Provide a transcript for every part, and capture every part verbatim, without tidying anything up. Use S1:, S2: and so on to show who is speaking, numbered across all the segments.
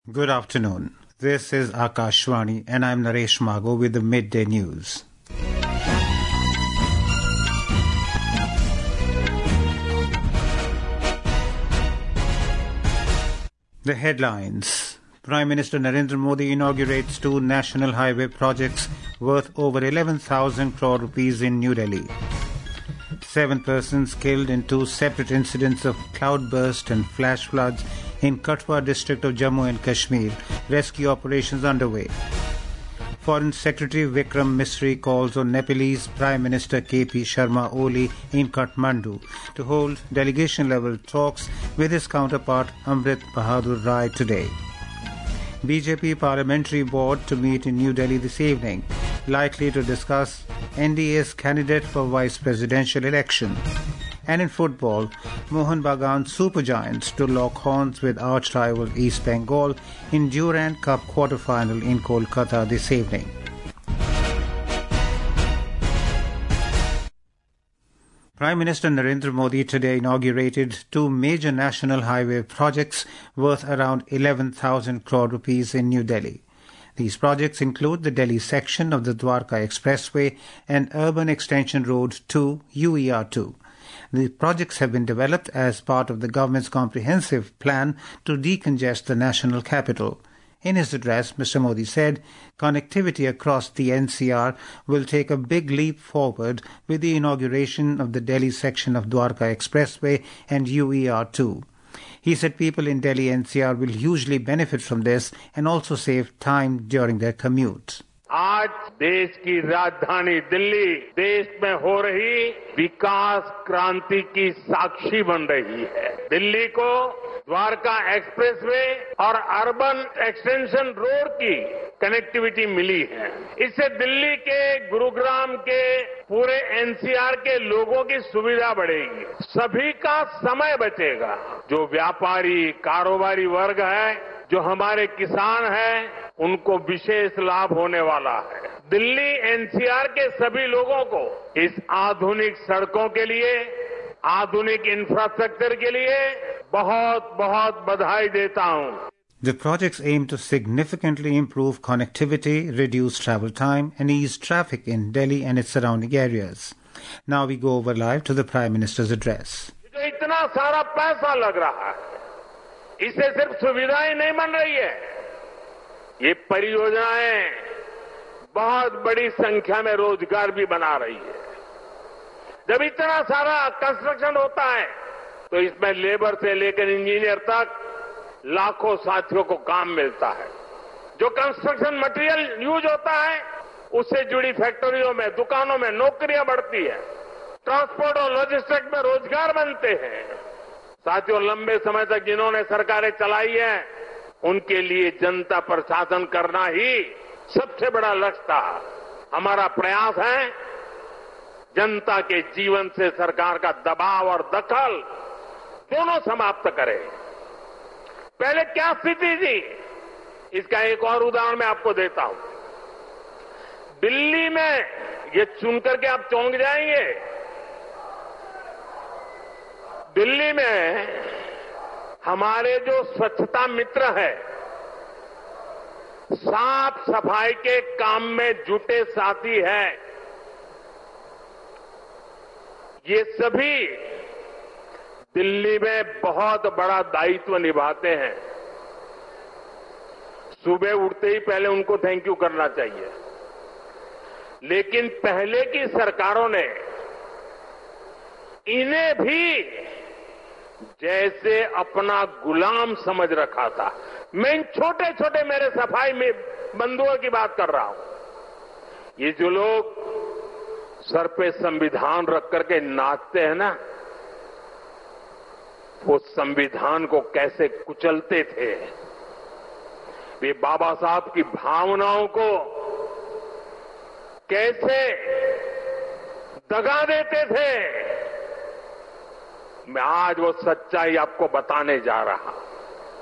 S1: Good afternoon. This is Akashvani and I'm Naresh Mago with the Midday News. The headlines. Prime Minister Narendra Modi inaugurates two national highway projects worth over eleven thousand crore rupees in New Delhi. Seven persons killed in two separate incidents of cloudburst and flash floods in Katwa district of Jammu and Kashmir. Rescue operations underway. Foreign Secretary Vikram Misri calls on Nepalese Prime Minister K P Sharma Oli in Kathmandu to hold delegation-level talks with his counterpart Amrit Bahadur Rai today. B J P Parliamentary Board to meet in New Delhi this evening, likely to discuss N D A's candidate for vice presidential election. And in football, Mohun Bagan Super Giants to lock horns with arch-rival East Bengal in Durand Cup quarter-final in Kolkata this evening. Prime Minister Narendra Modi today inaugurated two major national highway projects worth around eleven thousand crore rupees in New Delhi. These projects include the Delhi section of the Dwarka Expressway and Urban Extension Road two U E R two. The projects have been developed as part of the government's comprehensive plan to decongest the national capital. In his address, Mister Modi said connectivity across the N C R will take a big leap forward with the inauguration of the Delhi section of Dwarka Expressway and U E R two. He said people in Delhi N C R will hugely benefit from this and also save time during their commute.
S2: आज देश की राजधानी दिल्ली देश में हो रही विकास क्रांति की साक्षी बन रही है। दिल्ली को द्वारका एक्सप्रेसवे और अर्बन एक्सटेंशन रोड की कनेक्टिविटी मिली है। इससे दिल्ली के गुरुग्राम के पूरे एन सी आर के लोगों की सुविधा बढ़ेगी, सभी का समय बचेगा। जो व्यापारी कारोबारी वर्ग है, जो हमारे किसान हैं, उनको विशेष लाभ होने वाला है। दिल्ली एन सी आर के सभी लोगों को इस आधुनिक सड़कों के लिए, आधुनिक इंफ्रास्ट्रक्चर के लिए बहुत बहुत बधाई देता हूं।
S1: The projects aim to significantly improve connectivity, reduce travel time and ease traffic in Delhi and its surrounding areas. Now we go over live to the Prime Minister's address.
S2: जो इतना सारा पैसा लग रहा है, इससे सिर्फ सुविधाएं नहीं बन रही है, ये परियोजनाएं बहुत बड़ी संख्या में रोजगार भी बना रही है। जब इतना सारा कंस्ट्रक्शन होता है तो इसमें लेबर से लेकर इंजीनियर तक लाखों साथियों को काम मिलता है। जो कंस्ट्रक्शन मटेरियल यूज होता है उससे जुड़ी फैक्ट्रियों में, दुकानों में नौकरियां बढ़ती है, ट्रांसपोर्ट और लॉजिस्टिक्स में रोजगार बनते हैं। साथियों, लंबे समय तक जिन्होंने सरकारें चलाई है उनके लिए जनता पर शासन करना ही सबसे बड़ा लक्ष्य था। हमारा प्रयास है जनता के जीवन से सरकार का दबाव और दखल दोनों समाप्त करें। पहले क्या स्थिति थी, इसका एक और उदाहरण मैं आपको देता हूं। दिल्ली में, ये सुनकर के आप चौंक जाएंगे, दिल्ली में हमारे जो स्वच्छता मित्र है, साफ सफाई के काम में जुटे साथी हैं, ये सभी दिल्ली में बहुत बड़ा दायित्व निभाते हैं। सुबह उठते ही पहले उनको थैंक यू करना चाहिए, लेकिन पहले की सरकारों ने इन्हें भी जैसे अपना गुलाम समझ रखा था। मैं इन छोटे छोटे मेरे सफाई में बंधुओं की बात कर रहा हूं। ये जो लोग सर पे संविधान रख करके नाचते हैं ना, वो संविधान को कैसे कुचलते थे, वे बाबा साहब की भावनाओं को कैसे दगा देते थे, मैं आज वो सच्चाई आपको बताने जा रहा हूं।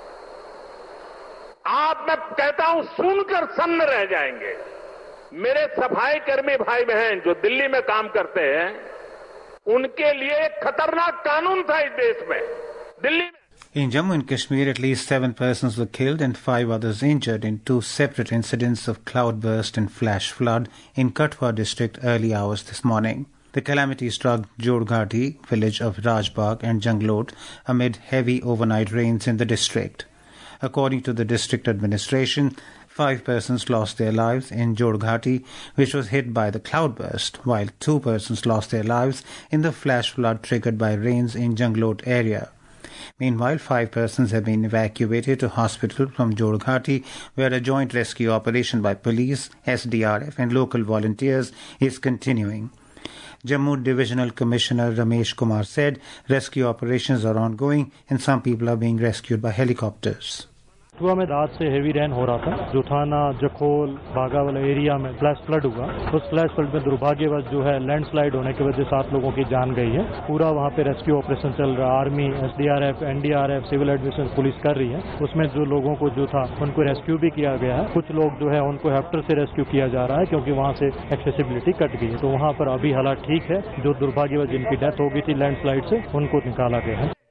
S2: आप, मैं कहता हूं, सुनकर सन्न रह जाएंगे। मेरे सफाई कर्मी भाई बहन जो दिल्ली में काम करते हैं, उनके लिए एक खतरनाक कानून था इस देश में, दिल्ली में।
S1: In Jammu and Kashmir, at least seven persons were killed and five others injured in two separate incidents of cloudburst and flash flood in Katwa district early hours this morning. The calamity struck Jodghati village of Rajbagh and Janglot amid heavy overnight rains in the district. According to the district administration, five persons lost their lives in Jodghati, which was hit by the cloudburst, while two persons lost their lives in the flash flood triggered by rains in Janglot area. Meanwhile, five persons have been evacuated to hospital from Jodghati, where a joint rescue operation by police, S D R F and local volunteers is continuing. Jammu Divisional Commissioner Ramesh Kumar said rescue operations are ongoing and some people are being rescued by helicopters.
S3: Kathua में रात से heavy rain हो रहा था। जो थाना जखोल बागा वाला एरिया में फ्लैश फ्लड हुआ, उस फ्लैश फ्लड में दुर्भाग्यवश जो है लैंडस्लाइड होने की वजह से सात लोगों की जान गई है। पूरा वहाँ पे रेस्क्यू ऑपरेशन चल रहा है। Army, SDRF, NDRF, civil admission police कर रही है। उसमें जो लोगों को जो था उनको रेस्क्यू भी किया गया है। कुछ लोग जो है उनको हेलीकॉप्टर से रेस्क्यू किया जा रहा है क्योंकि वहाँ से एक्सेसिबिलिटी कट गई है। तो वहाँ पर अभी हालात ठीक है। जो दुर्भाग्यवश जिनकी डेथ हो गई थी लैंडस्लाइड से, उनको निकाला गया है।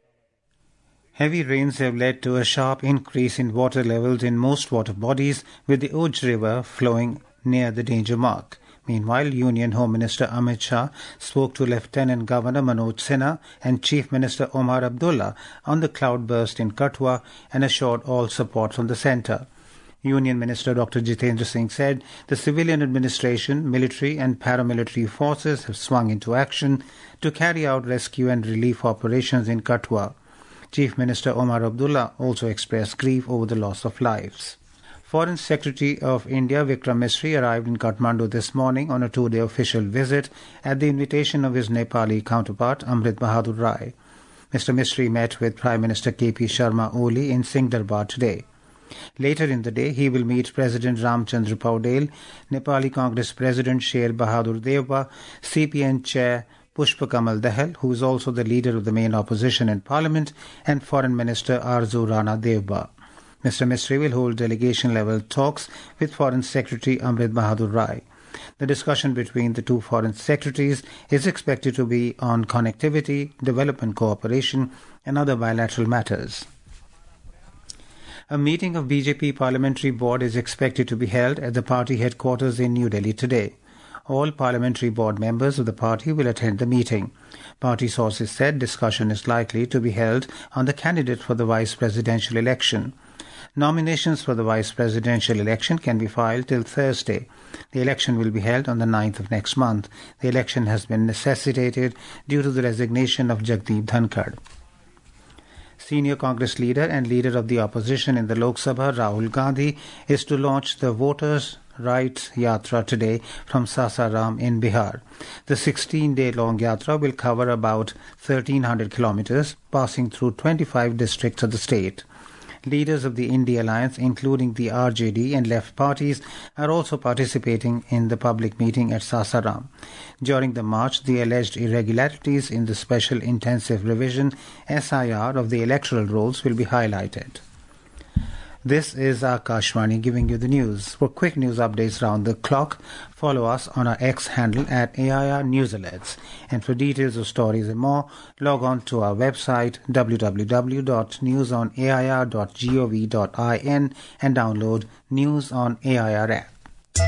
S1: Heavy rains have led to a sharp increase in water levels in most water bodies, with the Uj River flowing near the danger mark. Meanwhile, Union Home Minister Amit Shah spoke to Lieutenant Governor Manoj Sinha and Chief Minister Omar Abdullah on the cloudburst in Katwa and assured all support from the centre. Union Minister Doctor Jitendra Singh said the civilian administration, military and paramilitary forces have swung into action to carry out rescue and relief operations in Katwa. Chief Minister Omar Abdullah also expressed grief over the loss of lives. Foreign Secretary of India Vikram Misri arrived in Kathmandu this morning on a two-day official visit at the invitation of his Nepali counterpart Amrit Bahadur Rai. Mister Misri met with Prime Minister K P Sharma Oli in Singdarbar today. Later in the day, he will meet President Ramchandra Paudel, Nepali Congress President Sher Bahadur Deuba, C P N Chair Pushpa Kamal Dahal, who is also the leader of the main opposition in Parliament, and Foreign Minister Arzu Rana Devba. Mister Misri will hold delegation-level talks with Foreign Secretary Amrit Bahadur Rai. The discussion between the two foreign secretaries is expected to be on connectivity, development cooperation, and other bilateral matters. A meeting of B J P Parliamentary Board is expected to be held at the party headquarters in New Delhi today. All parliamentary board members of the party will attend the meeting. Party sources said discussion is likely to be held on the candidate for the vice presidential election. Nominations for the vice presidential election can be filed till Thursday. The election will be held on the ninth of next month. The election has been necessitated due to the resignation of Jagdeep Dhankad. Senior Congress leader and leader of the opposition in the Lok Sabha, Rahul Gandhi, is to launch the Voters' Rights Yatra today from Sasaram in Bihar. The sixteen-day-long yatra will cover about thirteen hundred kilometers, passing through twenty-five districts of the state. Leaders of the India Alliance, including the R J D and left parties, are also participating in the public meeting at Sasaram. During the march, the alleged irregularities in the Special Intensive Revision S I R of the electoral rolls will be highlighted. This is Akashvani giving you the news. For quick news updates round the clock, follow us on our X handle at A I R News Alerts. And for details of stories and more, log on to our website w w w dot news on a i r dot gov dot in and download News on A I R app.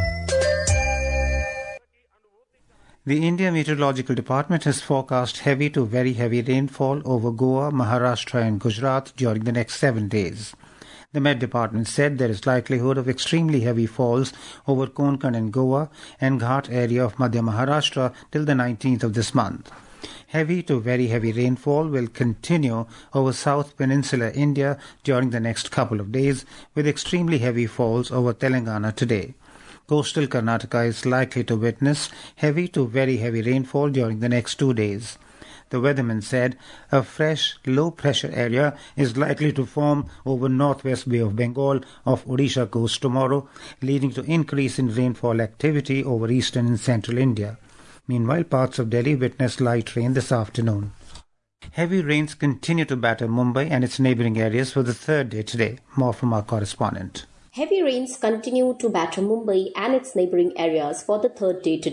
S1: The India Meteorological Department has forecast heavy to very heavy rainfall over Goa, Maharashtra and Gujarat during the next seven days. The Met Department said there is likelihood of extremely heavy falls over Konkan and Goa and Ghat area of Madhya Maharashtra till the nineteenth of this month. Heavy to very heavy rainfall will continue over South Peninsular India during the next couple of days, with extremely heavy falls over Telangana today. Coastal Karnataka is likely to witness heavy to very heavy rainfall during the next two days. The weatherman said a fresh low-pressure area is likely to form over northwest Bay of Bengal of Odisha coast tomorrow, leading to increase in rainfall activity over eastern and central India. Meanwhile, parts of Delhi witnessed light rain this afternoon. Heavy rains continue to batter Mumbai and its neighbouring areas for the third day today. More from our correspondent.
S4: Heavy rains continue to batter Mumbai and its neighbouring areas for the third day today.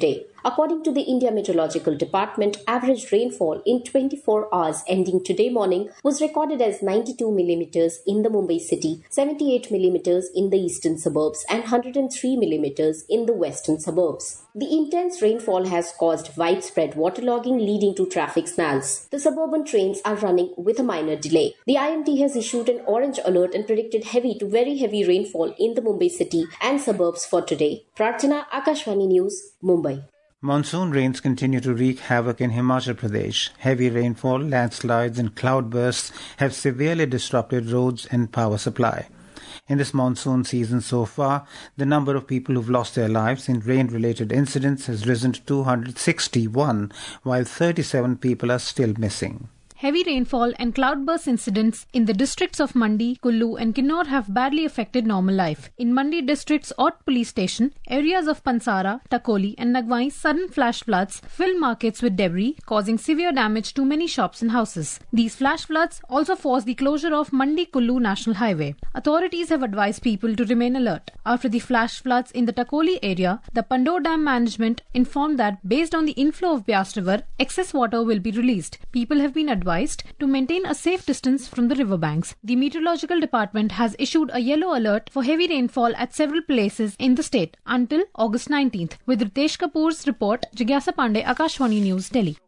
S4: According to the India Meteorological Department, average rainfall in twenty-four hours ending today morning was recorded as ninety-two millimeters in the Mumbai city, seventy-eight millimeters in the eastern suburbs and one hundred three millimeters in the western suburbs. The intense rainfall has caused widespread waterlogging leading to traffic snarls. The suburban trains are running with a minor delay. The I M D has issued an orange alert and predicted heavy to very heavy rainfall in the Mumbai city and suburbs for today. Prarthana, Akashvani News, Mumbai.
S1: Monsoon rains continue to wreak havoc in Himachal Pradesh. Heavy rainfall, landslides and cloudbursts have severely disrupted roads and power supply. In this monsoon season so far, the number of people who've lost their lives in rain-related incidents has risen to two hundred sixty-one, while thirty-seven people are still missing.
S5: Heavy rainfall and cloudburst incidents in the districts of Mandi, Kullu and Kinnaur have badly affected normal life. In Mandi district's Ott police station, areas of Pansara, Takoli and Nagwai sudden flash floods filled markets with debris, causing severe damage to many shops and houses. These flash floods also forced the closure of Mandi-Kullu National Highway. Authorities have advised people to remain alert. After the flash floods in the Takoli area, the Pandor Dam management informed that based on the inflow of Beas River, excess water will be released. People have been advised to maintain a safe distance from the riverbanks. The Meteorological Department has issued a yellow alert for heavy rainfall at several places in the state until August nineteenth. With Ritesh Kapoor's report, Jigyasa Pandey, Akashvani News, Delhi.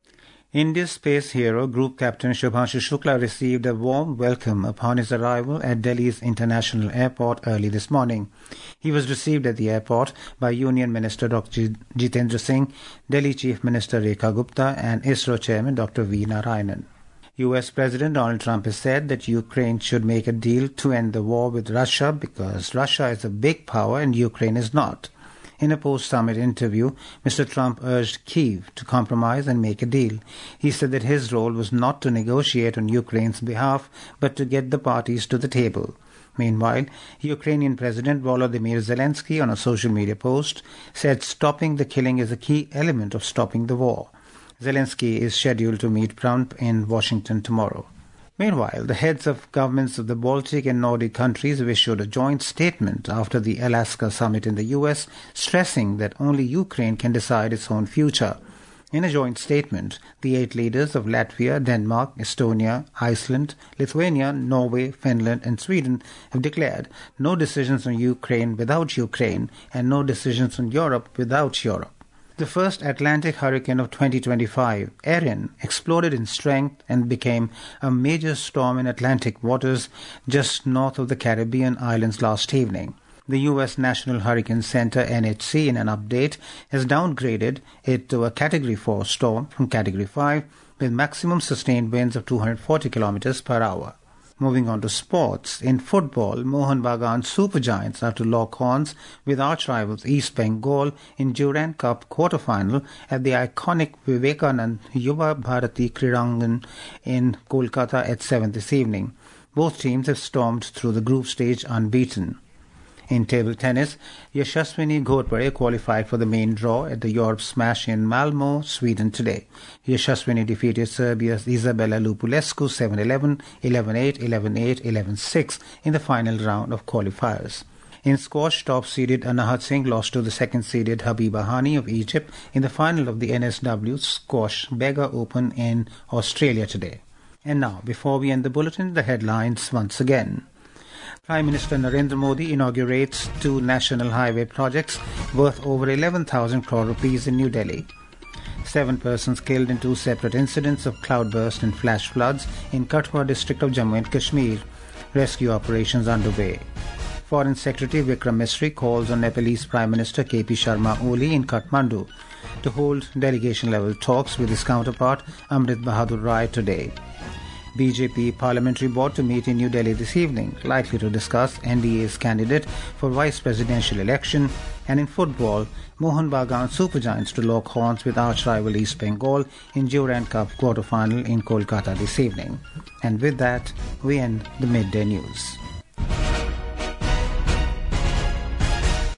S1: India's space hero, Group Captain Shubhanshu Shukla received a warm welcome upon his arrival at Delhi's International Airport early this morning. He was received at the airport by Union Minister Doctor Jitendra Singh, Delhi Chief Minister Rekha Gupta and ISRO Chairman Doctor V. Narayanan. U S President Donald Trump has said that Ukraine should make a deal to end the war with Russia because Russia is a big power and Ukraine is not. In a post-summit interview, Mister Trump urged Kyiv to compromise and make a deal. He said that his role was not to negotiate on Ukraine's behalf, but to get the parties to the table. Meanwhile, Ukrainian President Volodymyr Zelensky, on a social media post, said stopping the killing is a key element of stopping the war. Zelensky is scheduled to meet Trump in Washington tomorrow. Meanwhile, the heads of governments of the Baltic and Nordic countries have issued a joint statement after the Alaska summit in the U S, stressing that only Ukraine can decide its own future. In a joint statement, the eight leaders of Latvia, Denmark, Estonia, Iceland, Lithuania, Norway, Finland and Sweden have declared no decisions on Ukraine without Ukraine and no decisions on Europe without Europe. The first Atlantic hurricane of twenty twenty-five, Erin, exploded in strength and became a major storm in Atlantic waters just north of the Caribbean islands last evening. The U S National Hurricane Center, N H C, in an update, has downgraded it to a Category four storm from Category five with maximum sustained winds of two hundred forty kilometers per hour. Moving on to sports. In football, Mohun Bagan Supergiants are to lock horns with arch-rivals East Bengal in Durand Cup quarter-final at the iconic Vivekanand Yuva Bharati Kridangan in Kolkata at seven this evening. Both teams have stormed through the group stage unbeaten. In table tennis, Yashaswini Ghorpade qualified for the main draw at the Europe Smash in Malmö, Sweden today. Yashaswini defeated Serbia's Isabella Lupulescu seven eleven, eleven eight, eleven eight, eleven six in the final round of qualifiers. In squash, top-seeded Anahat Singh lost to the second-seeded Habiba Hani of Egypt in the final of the N S W Squash Bega Open in Australia today. And now, before we end the bulletin, the headlines once again. Prime Minister Narendra Modi inaugurates two national highway projects worth over eleven thousand crore rupees in New Delhi. Seven persons killed in two separate incidents of cloudburst and flash floods in Kathua district of Jammu and Kashmir. Rescue operations underway. Foreign Secretary Vikram Misri calls on Nepalese Prime Minister K P Sharma Oli in Kathmandu to hold delegation-level talks with his counterpart Amrit Bahadur Rai today. B J P Parliamentary Board to meet in New Delhi this evening, likely to discuss N D A's candidate for vice presidential election. And in football, Mohun Bagan Supergiants to lock horns with arch-rival East Bengal in Durand Cup quarter-final in Kolkata this evening. And with that, we end the midday news.